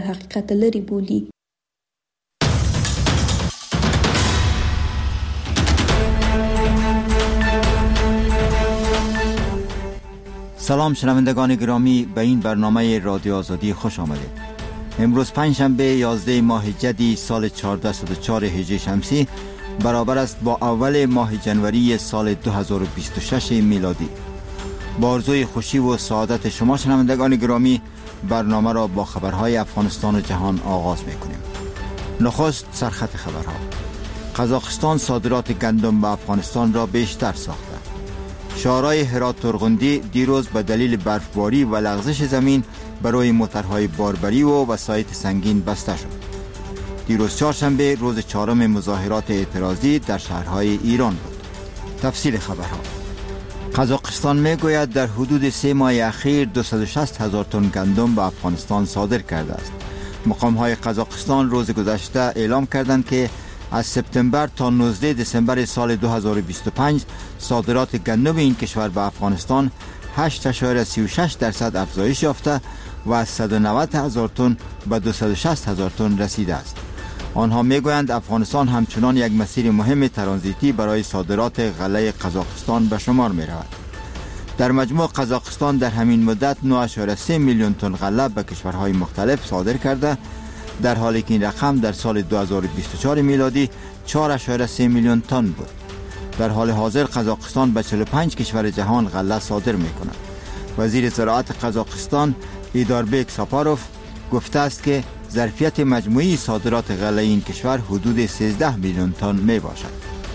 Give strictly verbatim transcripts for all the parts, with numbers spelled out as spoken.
حقیقت لري بولي. سلام شنوندگان گرامی، به این برنامه رادیو آزادی خوش آمدید. امروز پنجشنبه یازده ماه جدی سال چهارصد و چهار هجری شمسی برابر است با اول ماه جنوری سال دو هزار و بیست و شش میلادی. با آرزوی خوشی و سعادت شما شنوندگان گرامی، برنامه را با خبرهای افغانستان و جهان آغاز می‌کنیم. نخست سرخط خبرها. قزاقستان صادرات گندم به افغانستان را بیشتر ساخته. شهرهای هرات ترغندی دیروز به دلیل برفباری و لغزش زمین برای موترهای باربری و وسایط سنگین بسته شد. دیروز چهارشنبه روز چهارم مظاهرات اعتراضی در شهرهای ایران بود. تفصیل خبرها. قزاقستان میگوید در حدود سه ماه اخیر دویست و شصت هزار تن گندم به افغانستان صادر کرده است. مقام‌های قزاقستان روز گذشته اعلام کردند که از سپتامبر تا نوزده دسامبر سال دو هزار و بیست و پنج صادرات گندم این کشور به افغانستان هشت ممیز سی و شش درصد افزایش یافته و از صد و نود هزار تن به دویست و شصت هزار تن رسیده است. آنها میگویند افغانستان همچنان یک مسیر مهم ترانزیتی برای صادرات غله قزاقستان به شمار می رود. در مجموع قزاقستان در همین مدت نه ممیز سه میلیون تن غله به کشورهای مختلف صادر کرده، در حالی که این رقم در سال دو هزار و بیست و چهار میلادی چهار ممیز سه میلیون تن بود. در حال حاضر قزاقستان به چهل و پنج کشور جهان غله صادر می کند. وزیر زراعت قزاقستان ایداربک ساپاروف گفته است که ظرفیت مجموعی صادرات غله این کشور حدود سیزده میلیون تن می باشد.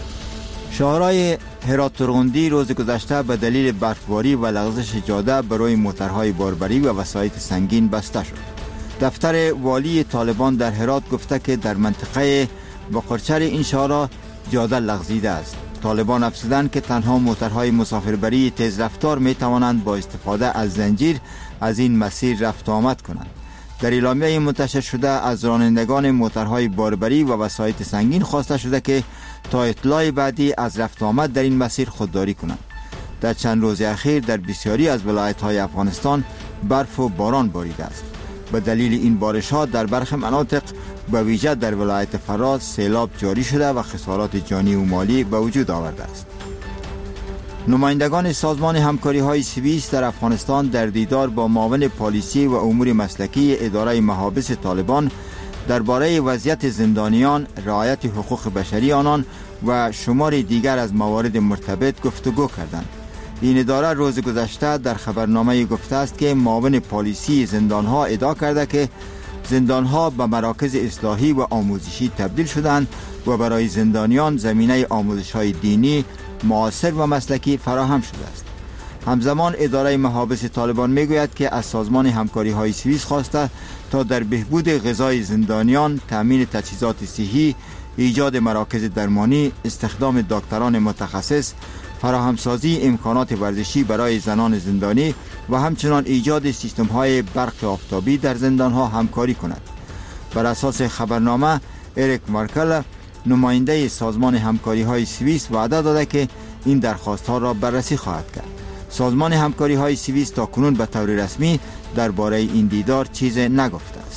شهرهای هرات ترغندی روز گذشته به دلیل برفباری و لغزش جاده برای موترهای باربری و وسایط سنگین بسته شد. دفتر والی طالبان در هرات گفته که در منطقه باقرچر این شهر جاده لغزیده است. طالبان افزودند که تنها موترهای مسافربری تیز رفتار می توانند با استفاده از زنجیر از این مسیر رفت آمد کنند. در اعلامیه منتشر شده از رانندگان موترهای باربری و وسایط سنگین خواسته شده که تا اطلاع بعدی از رفت آمد در این مسیر خودداری کنند. در چند روز اخیر در بسیاری از ولایت‌های افغانستان برف و باران باریده است. به دلیل این بارش‌ها در برخی مناطق به ویژه در ولایت فراز سیلاب جاری شده و خسارات جانی و مالی به وجود آورده است. نمایندگان سازمان همکاری‌های سوئیس در افغانستان در دیدار با معاون پالیسی و امور مسلکی اداره محابس طالبان درباره وضعیت زندانیان، رعایت حقوق بشری آنان و شمار دیگر از موارد مرتبط گفتگو کردند. این اداره روز گذشته در خبرنامه گفته است که معاون پالیسی زندانها ادعا کرده که زندانها به مراکز اصلاحی و آموزشی تبدیل شدند و برای زندانیان زمینه آموزش‌های دینی، معاصر و مسلکی فراهم شده است. همزمان اداره محابس طالبان میگوید که از سازمان همکاری‌های سوئیس خواسته تا در بهبود غذای زندانیان، تامین تجهیزات صحی، ایجاد مراکز درمانی، استخدام دکتران متخصص، فراهمسازی امکانات ورزشی برای زنان زندانی و همچنان ایجاد سیستم‌های برق آفتابی در زندان‌ها همکاری کند. بر اساس خبرنامه، اریک مارکل نماینده سازمان همکاری‌های سوئیس وعده داده که این درخواست‌ها را بررسی خواهد کرد. سازمان همکاری‌های سوئیس تا کنون به طور رسمی درباره این دیدار چیزی نگفته است.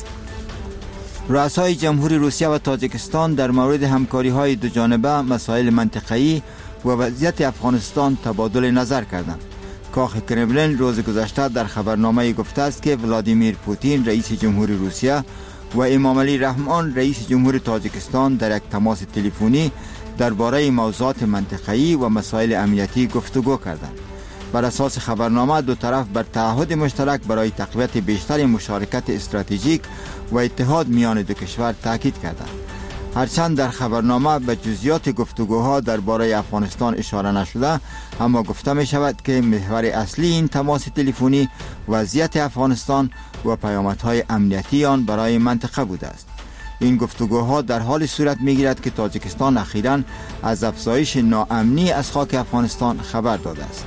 رؤسای جمهوری روسیه و تاجیکستان در مورد همکاری‌های دو جانبه، مسائل منطقه‌ای و وضعیت افغانستان تبادل نظر کردند. کاخ کرملین روز گذشته در خبرنامه گفته است که ولادیمیر پوتین رئیس جمهوری روسیه و امام علی رحمان رئیس جمهوری تاجیکستان در یک تماس تلفنی درباره موضوعات منطقه‌ای و مسائل امنیتی گفتگو کردند. بر اساس خبرنامه دو طرف بر تعهد مشترک برای تقویت بیشتر مشارکت استراتژیک و اتحاد میان دو کشور تاکید کردند. هرچند در خبرنامه به جزئیات گفتگوها درباره افغانستان اشاره نشده، اما گفته می شود که محور اصلی این تماس تلفنی وضعیت افغانستان و پیامدهای امنیتی آن برای منطقه بوده است. این گفتگوها در حال صورت می گیرد که تاجیکستان اخیراً از افزایش ناامنی از خاک افغانستان خبر داده است.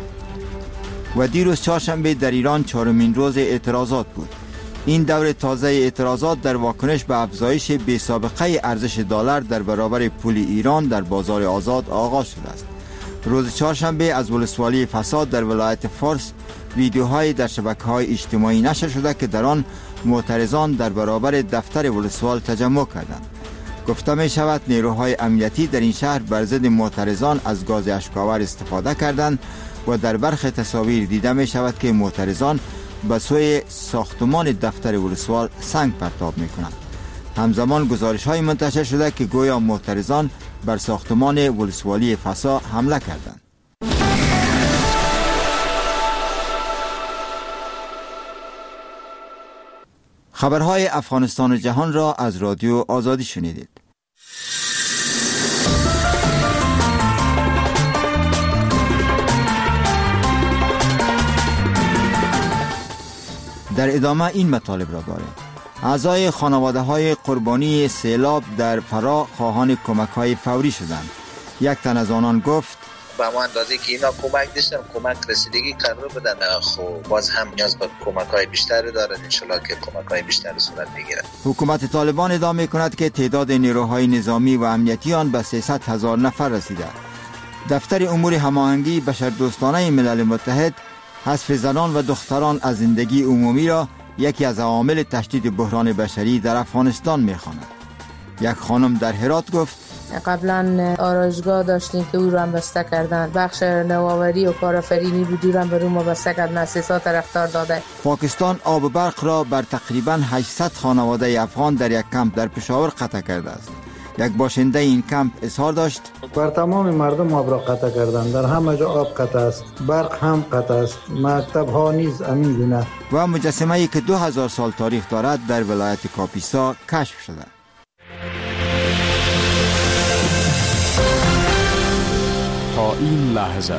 و دیروز چهارشنبه در ایران چهارمین روز اعتراضات بود. این دور تازه اعتراضات در واکنش به افزایش بی‌سابقه ارزش دلار در برابر پول ایران در بازار آزاد آغاز شده است. روز چهارشنبه از ولسوالی فساد در ولایت فارس ویدیوهای در شبکه‌های اجتماعی نشر شده که در آن معترضان در برابر دفتر ولسوال تجمع کردند. گفته می شود نیروهای امنیتی در این شهر بر ضد معترضان از گاز اشک‌آور استفاده کردند و در برخی تصاویر دیده می شود که معترضان به سوی ساختمان دفتر ولسوال سنگ پرتاب می کنند. همزمان گزارش های منتشر شده که گویا معترضان بر ساختمان ولسوالی فسا حمله کردند. خبرهای افغانستان و جهان را از رادیو آزادی شنیدید. در ادامه این مطالب را داریم. اعضای خانواده های قربانی سیلاب در فرا خواهان کمک های فوری شدند. یک تن از آنان گفت به ما اندازه که اینا کمک داشتن کمک رسیدگی قرار بدن، خب باز هم نیاز به کمک های بیشتری دارد، انشالله که کمک های بیشتری صورت بگیرد. حکومت طالبان ادعا کند که تعداد نیروهای نظامی و امنیتی آن به سیصد هزار نفر رسیده. دفتر امور هماهنگی بشردوستانه ملل متحد حذف زنان و دختران از زندگی عمومی را یکی از عوامل تشدید بحران بشری در افغانستان می‌خواند. یک خانم در هرات گفت قبلا آرایشگاه داشتیم که او را هم بسته کردن، بخش نوآوری و کارآفرینی بود، او را هم بر ما بسته کردن، مؤسسات طرفدار داده. پاکستان آب و برق را بر تقریباً هشتصد خانواده افغان در یک کمپ در پشاور قطع کرده است. یک باشنده این کمپ اظهار داشت بر تمام مردم آب را قطع کردن، در همه جا آب قطع است، برق هم قطع است، مکتب ها نیز همین گونه. و مجسمه ای که دو هزار سال تاریخ دارد در ولایت کاپیسا کشف شده. تا این لحظه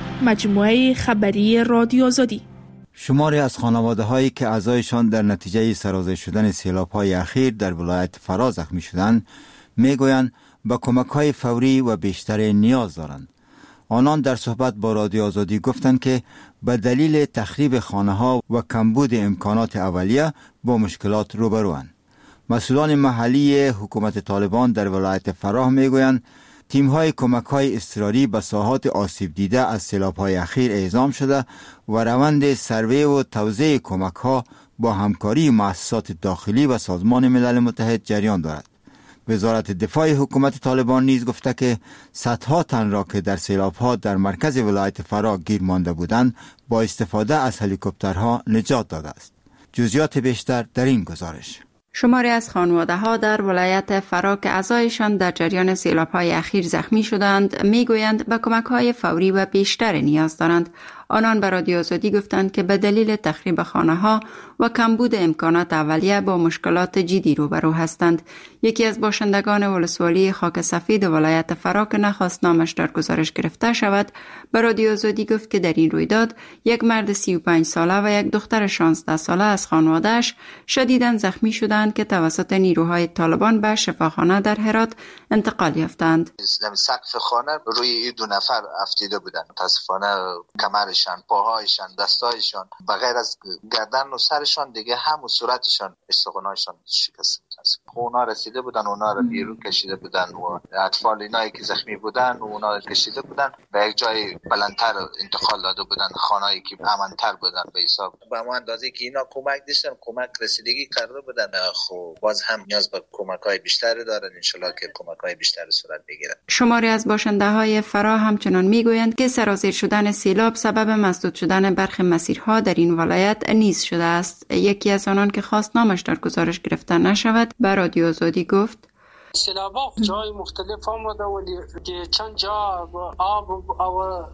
مجموعه خبری رادیو آزادی. شماری از خانواده هایی که اعضایشان در نتیجه سرازیر شدن سیلاب های اخیر در ولایت فرا زخمی شدند میگویند به کمک های فوری و بیشتر نیاز دارند. آنان در صحبت با رادیو آزادی گفتند که به دلیل تخریب خانه ها و کمبود امکانات اولیه با مشکلات روبروند. مسئولان محلی حکومت طالبان در ولایت فراه میگویند تیم های کمک های اضطراری به ساحات آسیب دیده از سیلاب های اخیر اعزام شده و روند سروی و توزیع کمک ها با همکاری مؤسسات داخلی و سازمان ملل متحد جریان دارد. وزارت دفاع حکومت طالبان نیز گفته که صدها تن را که در سیلاب ها در مرکز ولایت فرا گیر مانده بودند با استفاده از هلیکوپترها نجات داده است. جزئیات بیشتر در این گزارش. شماری از خانواده ها در ولایت فرا که اعضایشان در جریان سیلاب های اخیر زخمی شدند میگویند به کمک های فوری و بیشتر نیاز دارند. آنان به رادیو آزادی گفتند که به دلیل تخریب خانه ها و کمبود امکانات اولیه با مشکلات جدی روبرو هستند. یکی از باشندگان ولسوالی خاک سفید ولایت فرا که نخواست نامش در گزارش گرفته شود به رادیو آزادی گفت که در این رویداد یک مرد سی و پنج ساله و یک دختر شانزده ساله از خانواده‌اش شدیداً زخمی شدند که توسط نیروهای طالبان به شفاخانه در هرات انتقال یافتند. سقف خانه روی دو نفر افتیده بودند. متاسفانه کمرشان، پاهایشان، دستایشان بغیر از گردن و سرشان دیگه هم و صورتشان استخوانشان شکسته بود. اونا رسیده بودن، اونا رو بیرون کشیده بودن و اطفال اینایی که زخمی بودن و اونا رو کشیده بودن به یک جای بلندتر انتقال داده بودن، خانه‌ای که امن‌تر بودن به حساب. به ما اندازه که اینا کمک داشتن کمک رسیدگی قرار بدن، خب باز هم نیاز به کمک‌های بیشتری دارن، انشالله که کمک‌های بیشتری صورت بگیرد. شماری از باشنده‌های فرا همچنان میگویند که سرازیر شدن سیلاب سبب مسدود شدن برخی مسیرها در این ولایت نیز شده است. یکی از آنان که خواست نامش در گزارش گرفته نشود به رادیو آزادی گفت سیلابا جای مختلف آمده ولی که چند جا آب و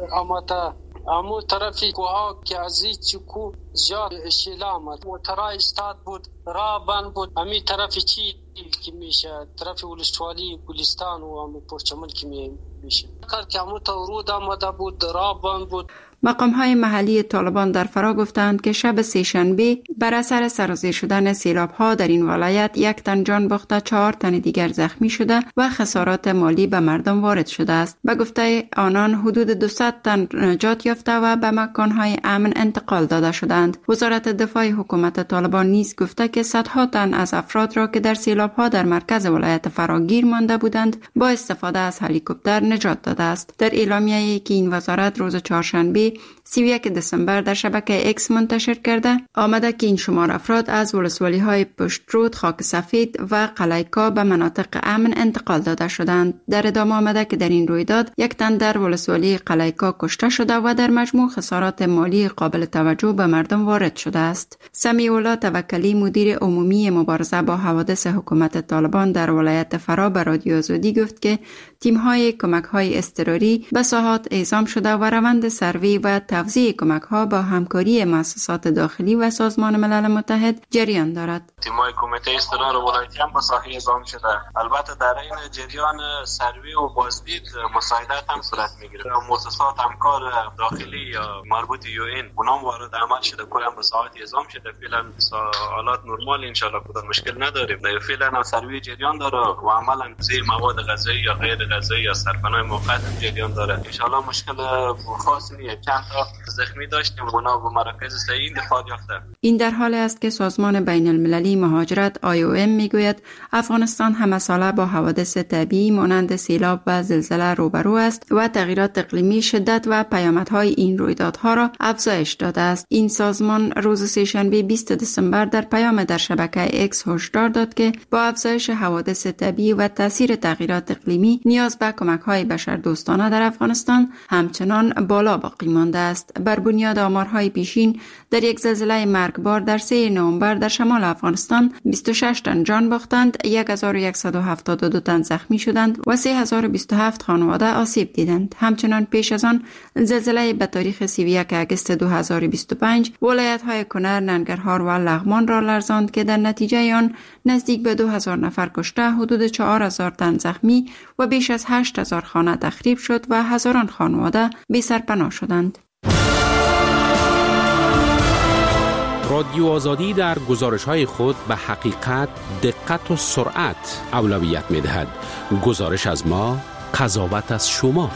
آمده امو طرفی کوها که از ایچ کو زیاد شیله آمد موترها استاد بود، راه بند بود. امی طرفی چی که میشه طرف ولسوالی گلستان و امی پرچمن که میشه کار که امو تا ورود آمده بود، راه بند بود. مقام‌های محلی طالبان در فرا گفتند که شب سه‌شنبه بر اثر سرازیر شدن سیلاب‌ها در این ولایت یک تن جان باخته، چهار تن دیگر زخمی شده و خسارات مالی به مردم وارد شده است. به گفته آنان حدود دویست تن نجات یافته و به مکان‌های امن انتقال داده شدند. وزارت دفاع حکومت طالبان نیز گفته که صدها تن از افراد را که در سیلاب‌ها در مرکز ولایت فرا گیر مانده بودند با استفاده از هلیکوپتر نجات داده است. در اعلامیه‌ای که این وزارت روز چهارشنبه دوشنبه سی و یک دسامبر در شبکه اکس منتشر کرده آمده که این شمار افراد از ولسوالی های پشترود، خاک سفید و قلیکا به مناطق امن انتقال داده شدند. در ادامه آمده که در این رویداد یک تن در ولسوالی قلیکا کشته شده و در مجموع خسارات مالی قابل توجه به مردم وارد شده است. سمیع الله توکلی مدیر عمومی مبارزه با حوادث حکومت طالبان در ولایت فرا به رادیو آزادی گفت که تیم‌های کمک‌های اضطراری به ساحات اعزام شده و روند سروی و توزیع کمک‌ها با همکاری مؤسسات داخلی و سازمان ملل متحد جریان دارد. تیم‌های کمیته اضطرار ولایتی هم به ساحه اعزام شده. البته در این جریان سروی و بازدید مساعدت هم صورت می‌گیرد. مؤسسات همکار داخلی یا مربوط یو این اونم وارد عمل شده، کلا به ساحات اعزام شده. فعلا حالات نرمال ان شاءالله، کدام مشکل نداریم. فعلا هم سروی جریان داره و عملاً زی مواد غذایی یا غیر غذایی یا سرپناه موقت جریان داره. ان شاءالله مشکل خاصی نیست. چند تا زخمی داشتیم، اونا به مراکز صحی دفاع یافته. این در حالی است که سازمان بین المللی مهاجرت آی او ام میگوید افغانستان همه ساله با حوادث طبیعی مانند سیلاب و زلزله روبرو است و تغییرات اقلیمی شدت و پیامدهای این رویدادها را افزایش داده است. این سازمان روز سه‌شنبه بیست دسامبر در پیام در شبکه اکس هشدار داد که با افزایش حوادث طبیعی و تاثیر تغییرات اقلیمی نیاز به کمک‌های بشردوستانه در افغانستان همچنان بالا باقی مانده است. بر بنیاد آمارهای پیشین در یک زلزله مرگبار در سه نوامبر در شمال افغانستان بیست و شش تن جان باختند، هزار و صد و هفتاد و دو تن زخمی شدند و سه هزار و بیست و هفت خانواده آسیب دیدند. همچنان پیش از آن زلزله به تاریخ سی و یک آگوست دو هزار و بیست و پنج ولایت‌های کنر، ننگرهار و لغمان را لرزاند که در نتیجه آن نزدیک به دو هزار نفر کشته، حدود چهار هزار تن زخمی و بیش از هشت هزار خانه تخریب شد و هزاران خانواده بی سرپناه شدند. رادیو آزادی در گزارش‌های خود به حقیقت، دقت و سرعت اولویت می‌دهد. گزارش از ما، قضاوت از شما.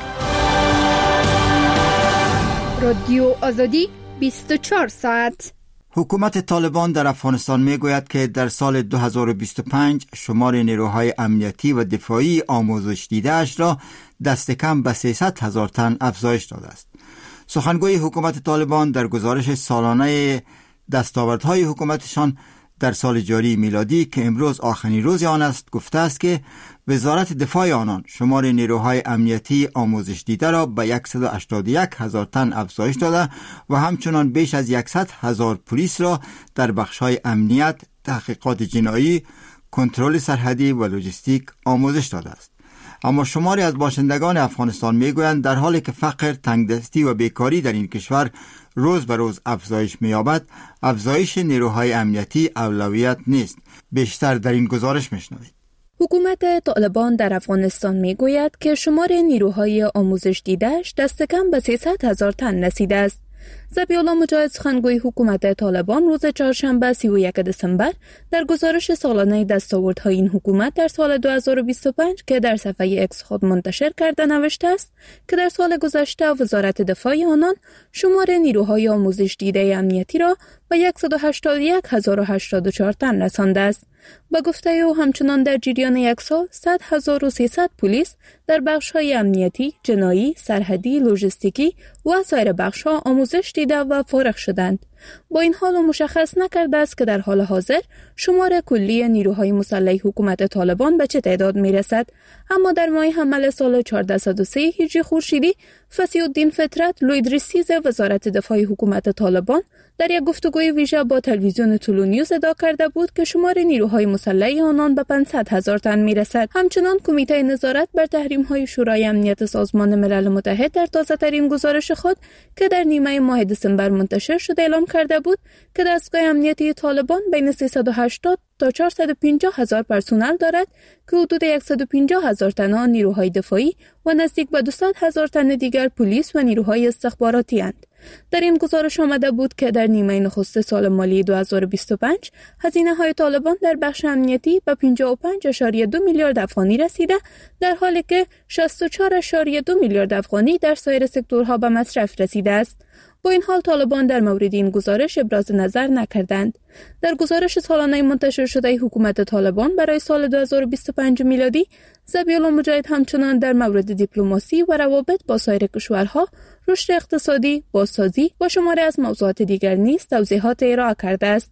رادیو آزادی بیست و چهار ساعت. حکومت طالبان در افغانستان میگوید که در سال دو هزار و بیست و پنج شمار نیروهای امنیتی و دفاعی آموزش دیده‌اش را دست کم به سیصد هزار تن افزایش داده است. سخنگوی حکومت طالبان در گزارش سالانه دستاوردهای حکومتشان در سال جاری میلادی که امروز آخرین روز آن است گفته است که وزارت دفاع آنان شمار نیروهای امنیتی آموزش دیده را به صد و هشتاد و یک هزار تن افزایش داده و همچنان بیش از صد هزار پلیس را در بخش‌های امنیت، تحقیقات جنایی، کنترل سرحدی و لوجستیک آموزش داده است. اما شماری از باشندگان افغانستان میگویند در حالی که فقر، تنگدستی و بیکاری در این کشور روز به روز افزایش می‌یابد، افزایش نیروهای امنیتی اولویت نیست. بیشتر در این گزارش میشنوید. حکومت طالبان در افغانستان میگوید که شمار نیروهای آموزش دیده‌اش دست کم به سیصد هزار تن رسیده است. ذبیح الله مجاهد سخنگوی حکومت طالبان روز چهارشنبه سی و یک دسامبر در گزارش سالانه دستاوردهای این حکومت در سال دو هزار و بیست و پنج که در صفحه اکس خود منتشر کرده نوشته است که در سال گذشته وزارت دفاع آنان شمار نیروهای آموزش دیده امنیتی را به صد و هشتاد و یک هزار و هشتاد و چهار تن رسانده است. با گفته او همچنان در جریان یک سال صد هزار و سیصد پلیس در بخش‌های امنیتی، جنایی، سرحدی، لوجستیکی و سایر بخش‌ها آموزش دیده و فارغ شدند. با این حال مشخص نکرده است که در حال حاضر شمار کلی نیروهای مسلح حکومت طالبان به چه تعداد میرسد. اما در ماه حمل سال چهارصد و سه هجری خورشیدی فصیح الدین فطرت لویدریسیز وزارت دفاع حکومت طالبان در یک گفتگوی ویژه با تلویزیون طلو نیوز ادعا کرده بود که شمار نیروهای مسلح آنان به پانصد هزار تن میرسد. همچنان کمیته نظارت بر تحریم‌های شورای امنیت سازمان ملل متحد در تازه‌ترین گزارش خود که در نیمه ماه دسامبر منتشر شده اعلام کرده بود که دستگاه امنیتی طالبان بین سیصد و هشتاد تا چهارصد و پنجاه هزار پرسنل دارد که حدود صد و پنجاه هزار تن آن نیروهای دفاعی و نزدیک به دویست هزار تن دیگر پلیس و نیروهای استخباراتی اند. در این گزارش آمده بود که در نیمه نخست سال مالی دو هزار و بیست و پنج هزینه‌های طالبان در بخش امنیتی به پنجاه و پنج ممیز دو میلیارد افغانی رسیده، در حالی که شصت و چهار ممیز دو میلیارد افغانی در سایر سکتورها به مصرف رسیده است. با این حال طالبان در مورد این گزارش ابراز نظر نکردند. در گزارش سالانه منتشر شده حکومت طالبان برای سال دو هزار و بیست و پنج میلادی، ذبیح الله مجاهد همچنان در مورد دیپلماسی و روابط با سایر کشورها رشد اقتصادی، بازسازی و شماری از موضوعات دیگر نیز توضیحات ارائه کرده است.